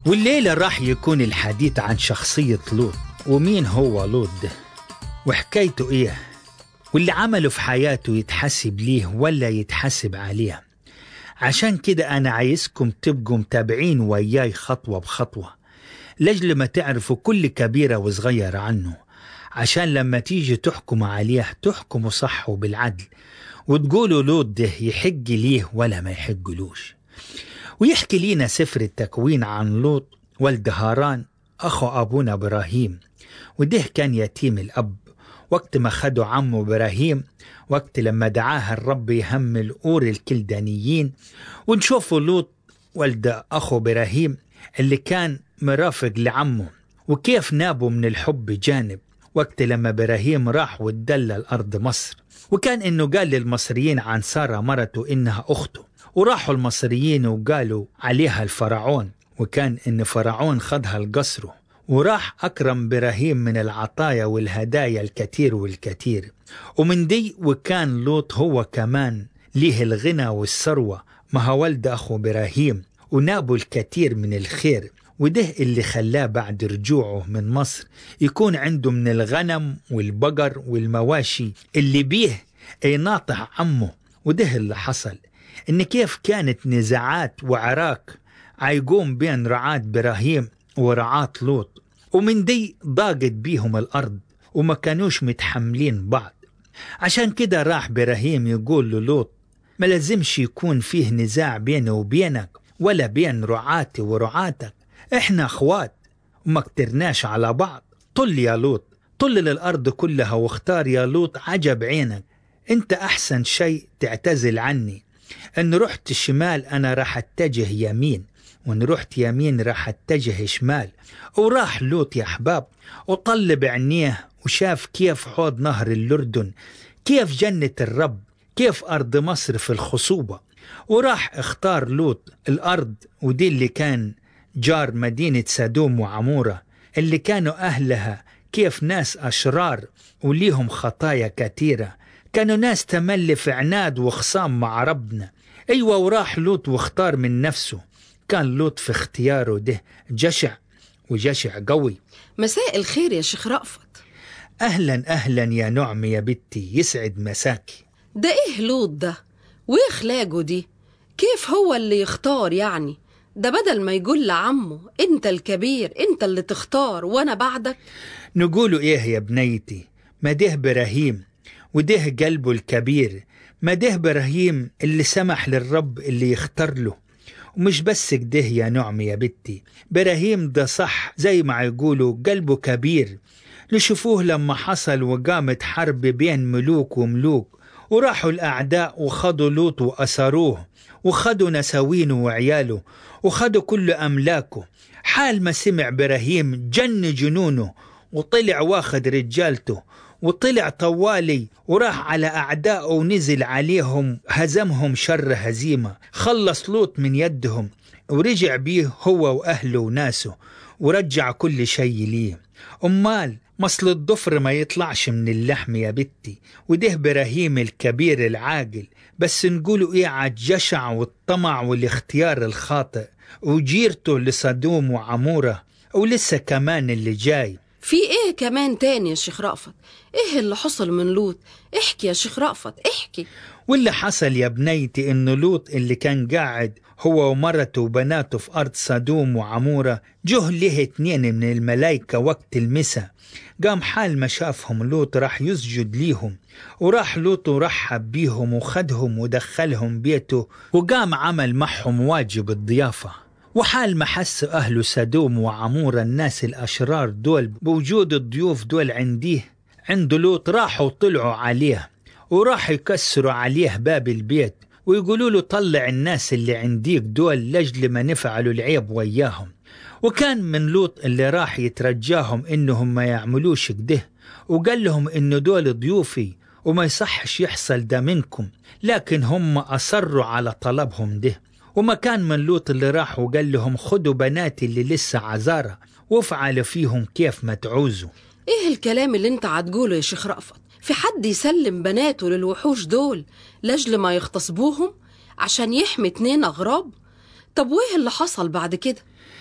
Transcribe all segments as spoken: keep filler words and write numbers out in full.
والليلة راح يكون الحديث عن شخصية لوط، ومين هو لوط ده وحكايته ايه، واللي عمله في حياته يتحسب ليه ولا يتحسب عليه. عشان كده أنا عايزكم تبقوا متابعين وياي خطوة بخطوة لجل ما تعرفوا كل كبيرة وصغيرة عنه، عشان لما تيجي تحكموا عليه تحكموا صح وبالعدل وتقولوا لوط ده يحق ليه ولا ما يحقلوش. ويحكي لينا سفر التكوين عن لوط ولد هاران أخو أبونا إبراهيم، وده كان يتيم الأب وقت ما خدوا عمه إبراهيم، وقت لما دعاها الرب يهمل أور الكلدانيين. ونشوفوا لوط ولد أخو إبراهيم اللي كان مرافق لعمه، وكيف نابوا من الحب جانب وقت لما إبراهيم راح واتدلى الأرض مصر، وكان إنه قال للمصريين عن سارة مرته إنها أخته، وراحوا المصريين وقالوا عليها الفرعون، وكان إن فرعون خدها لقصره، وراح أكرم إبراهيم من العطايا والهدايا الكثير والكثير. ومن دي وكان لوط هو كمان ليه الغنى والثروة ما هو ولد أخو إبراهيم، ونابوا الكثير من الخير، وده اللي خلاه بعد رجوعه من مصر يكون عنده من الغنم والبقر والمواشي اللي بيه أي ناطح عمه. وده اللي حصل إن كيف كانت نزاعات وعراك عيقوم بين رعاة إبراهيم ورعاة لوط، ومن دي ضاقت بيهم الأرض وما كانوش متحملين بعض. عشان كده راح إبراهيم يقول للوط ما لازمش يكون فيه نزاع بيني وبينك ولا بين رعاتي ورعاتك، احنا اخوات وما قدرناش على بعض. طل يا لوط، طل للأرض كلها واختار يا لوط عجب عينك، انت أحسن شيء تعتزل عني. ان رحت شمال أنا راح اتجه يمين، وان رحت يمين راح اتجه شمال. وراح لوط يا أحباب وطل بعينيه وشاف كيف حوض نهر الأردن، كيف جنة الرب، كيف أرض مصر في الخصوبة. وراح اختار لوط الأرض ودي اللي كان جار مدينة سدوم وعمورة، اللي كانوا أهلها كيف ناس أشرار وليهم خطايا كثيرة، كانوا ناس تملي في عناد وخصام مع ربنا. أيوة، وراح لوط واختار من نفسه، كان لوط في اختياره ده جشع وجشع قوي. مساء الخير يا شيخ رأفت. أهلا أهلا يا نعم يا بنتي، يسعد مساكي. ده إيه لوط ده وإيه خلاقه دي؟ كيف هو اللي يختار يعني؟ ده بدل ما يقول لعمه انت الكبير انت اللي تختار وانا بعدك. نقوله ايه يا بنيتي، ما ده إبراهيم وده قلبه الكبير، ما ده إبراهيم اللي سمح للرب اللي يختار له. ومش بس كده يا نعم يا بنتي، إبراهيم ده صح زي ما يقولوا قلبه كبير. نشوفوه لما حصل وقامت حرب بين ملوك وملوك، وراحوا الأعداء وخدوا لوط وأسروه، وخدوا نساوينه وعياله، وخدوا كل أملاكه. حال ما سمع إبراهيم جن جنونه، وطلع واخد رجالته وطلع طوالي وراح على أعدائه ونزل عليهم هزمهم شر هزيمة، خلص لوط من يدهم ورجع بيه هو وأهله وناسه ورجع كل شيء ليه. أمال مصل الضفر ما يطلعش من اللحم يا بنتي، وده إبراهيم الكبير العاقل. بس نقولوا إيه عالجشع والطمع والاختيار الخاطئ وجيرته لصدوم وعمورة، ولسه كمان اللي جاي. في ايه كمان تاني يا شيخ رأفت؟ ايه اللي حصل من لوط؟ احكي يا شيخ رأفت احكي. واللي حصل يا بنيتي إنه لوط اللي كان قاعد هو ومرته وبناته في أرض صدوم وعمورة، جه له اتنين من الملايكة وقت المساء. قام حال ما شافهم لوط راح يسجد ليهم، وراح لوط ورحب بيهم وخدهم ودخلهم بيته، وقام عمل معهم واجب الضيافة. وحال ما حس أهل سدوم وعمورة الناس الأشرار دول بوجود الضيوف دول عنديه عند لوط، راحوا طلعوا عليه وراح يكسروا عليه باب البيت ويقولوا له طلع الناس اللي عنديك دول لجل ما نفعلوا العيب وياهم. وكان من لوط اللي راح يترجاهم إنهم ما يعملوش كده، وقال لهم إنه دول ضيوفي وما يصحش يحصل ده منكم، لكن هم أصروا على طلبهم ده. وما كان من لوط اللي راح وقال لهم خدوا بناتي اللي لسه عذارة وافعلوا فيهم كيف ما تعوزوا. ايه الكلام اللي انت عتقوله يا شيخ رأفت؟ في حد يسلم بناته للوحوش دول لاجل ما يغتصبوهم عشان يحمي اتنين أغراب؟ طب وايه اللي حصل بعد كده؟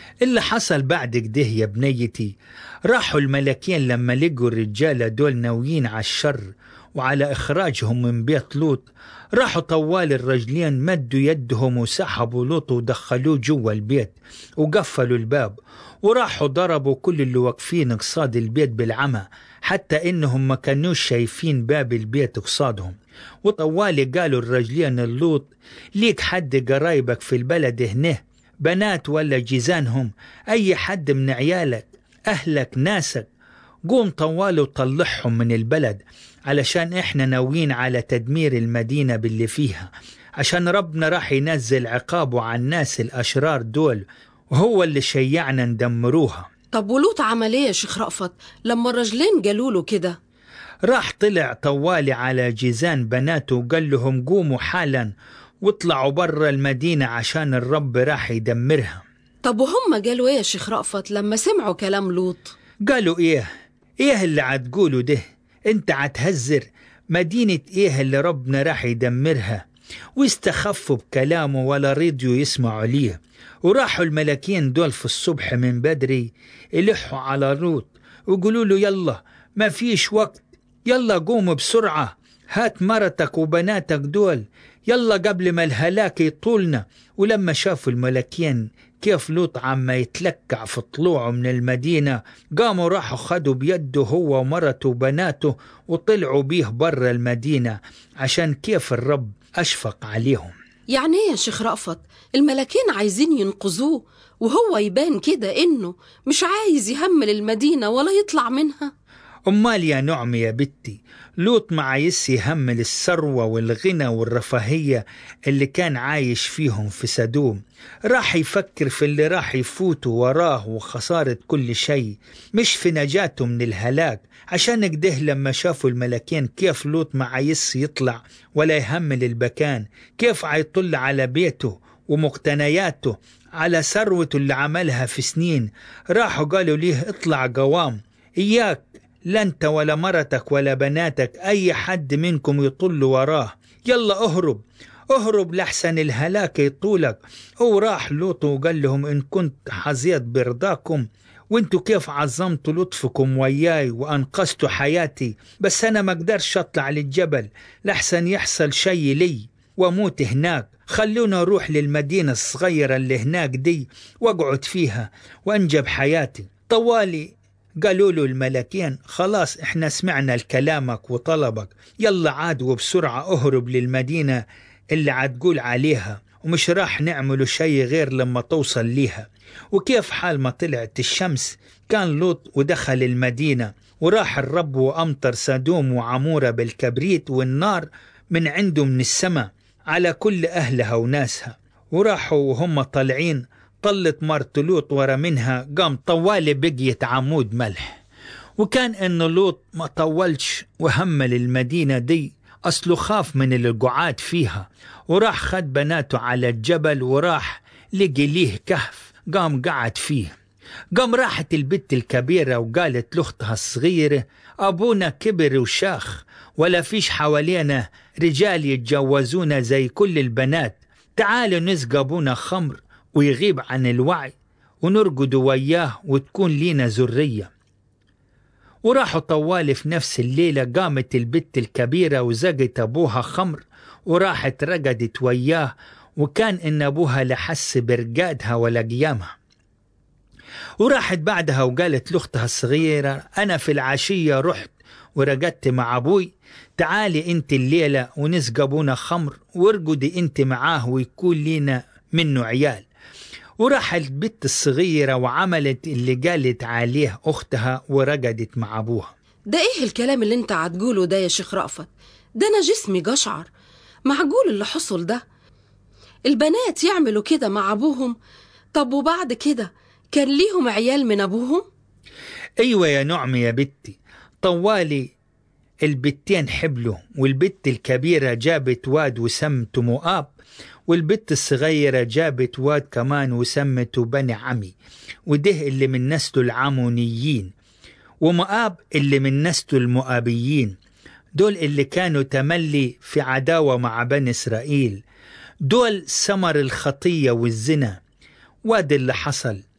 اللي حصل بعد كده يا بنيتي، راحوا الملكين لما لقوا الرجالة دول ناويين على الشر وعلى إخراجهم من بيت لوط، راحوا طوال الرجلين مدوا يدهم وسحبوا لوط ودخلوه جوا البيت وقفلوا الباب، وراحوا ضربوا كل اللي واقفين قصاد البيت بالعمى، حتى إنهم ما كانوش شايفين باب البيت قصادهم. وطوالي قالوا الرجلين اللوط: ليك حد قرايبك في البلد هنا، بنات ولا جيزانهم، أي حد من عيالك أهلك ناسك، قوم طوالي وطلعهم من البلد، علشان إحنا ناويين على تدمير المدينة باللي فيها، عشان ربنا راح ينزل عقابه على الناس الأشرار دول، وهو اللي شيعنا ندمروها. طب ولوط عمل ايه يا شيخ رأفت لما الرجلين قالوا له كده؟ راح طلع طوالي على جيزان بناته وقال لهم: قوموا حالا واطلعوا برا المدينة عشان الرب راح يدمرها. طب وهم قالوا ايه يا شيخ رأفت لما سمعوا كلام لوط؟ قالوا: ايه ايه اللي عتقولوا ده؟ انت عتهزر مدينة ايه اللي ربنا راح يدمرها؟ واستخفوا بكلامه ولا رضيوا يسمعوا ليه. وراحوا الملكين دول في الصبح من بدري يلحوا على لوط وقالوا له: يلا ما فيش وقت، يلا قوموا بسرعة، هات مرتك وبناتك دول، يلا قبل ما الهلاك يطولنا. ولما شافوا الملكين كيف لوط عم يتلكع في طلوعه من المدينة، قاموا راحوا خدوا بيده هو ومرته وبناته وطلعوا بيه برا المدينة، عشان كيف الرب أشفق عليهم. يعني ايه يا شيخ رأفت الملكين عايزين ينقذوه وهو يبان كده إنه مش عايز يهمل المدينة ولا يطلع منها؟ أمال يا نعم يا بنتي، لوط ما عايز يهمل الثروة والغنى والرفاهية اللي كان عايش فيهم في سدوم، راح يفكر في اللي راح يفوتوا وراه وخسارة كل شيء، مش في نجاته من الهلاك. عشان كده لما شافوا الملكين كيف لوط ما عايز يطلع ولا يهمل البكان، كيف عيطل على بيته ومقتنياته، على ثروته اللي عملها في سنين، راحوا قالوا ليه: اطلع قوام، إياك لا انت ولا مرتك ولا بناتك أي حد منكم يطل وراه، يلا اهرب اهرب لحسن الهلاك يطولك. وراح لوط وقال لهم: إن كنت حظيت برضاكم وانتوا كيف عظمتوا لطفكم وياي وأنقذتوا حياتي، بس أنا ما اقدرش أطلع للجبل لحسن يحصل شيء لي واموت هناك، خلونا نروح للمدينة الصغيرة اللي هناك دي واقعد فيها وانجب حياتي. طوالي قالوا له الملكين: خلاص احنا سمعنا الكلامك وطلبك، يلا عاد وبسرعة اهرب للمدينة اللي عتقول عليها، ومش راح نعملوا شيء غير لما توصل ليها. وكيف حال ما طلعت الشمس كان لوط ودخل المدينة، وراح الرب وأمطر سدوم وعمورة بالكبريت والنار من عنده من السماء على كل أهلها وناسها. وراحوا وهم طالعين طلت مرت لوط ورا منها، قام طوالي بقيت عمود ملح. وكان إن لوط ما طولش وهمل المدينة دي، أصله خاف من القعاد فيها، وراح خد بناته على الجبل وراح لقي ليه كهف قام قعد فيه. قام راحت البت الكبيرة وقالت لأختها الصغيرة: أبونا كبر وشاخ ولا فيش حوالينا رجال يتجوزونا زي كل البنات، تعالوا نسقى أبونا خمر ويغيب عن الوعي ونرقد وياه وتكون لينا ذرية. وراحوا طوالي في نفس الليلة قامت البت الكبيرة وزقت أبوها خمر وراحت رقدت وياه، وكان إن أبوها لحس برقادها ولا قيامها. وراحت بعدها وقالت لأختها الصغيرة: أنا في العشية رحت ورقدت مع أبوي، تعالي أنت الليلة ونسقى أبونا خمر وارقدي أنت معاه ويكون لينا منه عيال. وراحت البت الصغيرة وعملت اللي قالت عليه أختها ورقدت مع أبوها. ده إيه الكلام اللي انت عتقوله ده يا شيخ رأفت؟ ده أنا جسمي قشعر، معقول اللي حصل ده؟ البنات يعملوا كده مع أبوهم؟ طب وبعد كده كان ليهم عيال من أبوهم؟ أيوة يا نعم يا بنتي، طوالي البتين حبلوا، والبت الكبيرة جابت واد وسمته مؤاب، والبت الصغيرة جابت واد كمان وسمته بني عمي، وده اللي من نسل العمونيين، ومؤاب اللي من نسل المؤابيين، دول اللي كانوا تملي في عداوة مع بني إسرائيل، دول ثمر الخطية والزنا. واد اللي حصل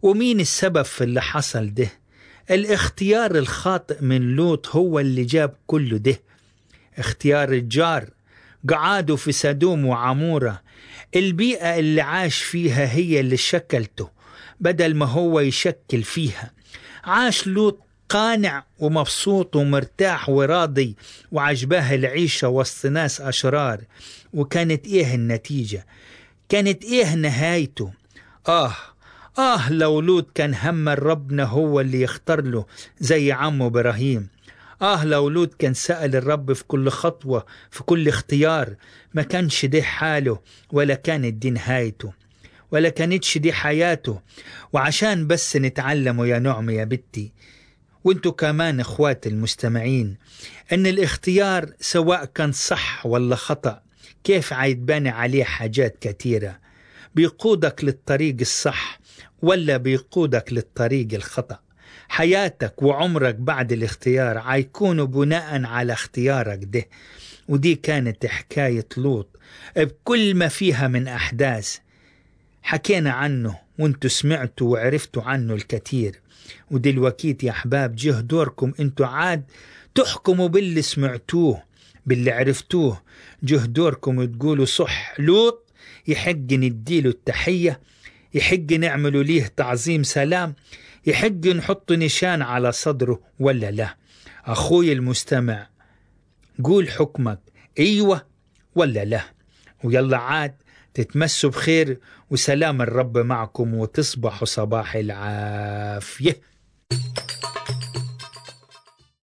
ومين السبب في اللي حصل ده؟ الاختيار الخاطئ من لوط هو اللي جاب كله ده. اختيار الجار، قعاده في سدوم وعمورة، البيئة اللي عاش فيها هي اللي شكلته بدل ما هو يشكل فيها. عاش لوط قانع ومبسوط ومرتاح وراضي وعجباه العيشة وسط ناس أشرار. وكانت إيه النتيجة؟ كانت إيه نهايته؟ آه آه لو لوط كان هم ربنا هو اللي يختار له زي عمه إبراهيم. آه لو لوط كان سأل الرب في كل خطوة في كل اختيار، ما كانش دي حاله ولا كانت دي نهايته ولا كانتش دي حياته. وعشان بس نتعلموا يا نعم يا بنتي وانتوا كمان اخوات المستمعين ان الاختيار سواء كان صح ولا خطأ كيف عيتبني عليه حاجات كتيرة، بيقودك للطريق الصح ولا بيقودك للطريق الخطأ. حياتك وعمرك بعد الاختيار عيكونوا بناء على اختيارك ده. ودي كانت حكاية لوط بكل ما فيها من أحداث حكينا عنه وانتوا سمعتوا وعرفتوا عنه الكثير. ودلوقتي يا أحباب جه دوركم انتوا عاد تحكموا باللي سمعتوه باللي عرفتوه. جه دوركم تقولوا صح لوط يحق نديله التحية، يحق نعملوا ليه تعظيم سلام، يحق نحط نشان على صدره ولا لا. أخوي المستمع قول حكمك أيوة ولا لا. ويلا عاد تتمسوا بخير وسلام الرب معكم وتصبحوا صباح العافية.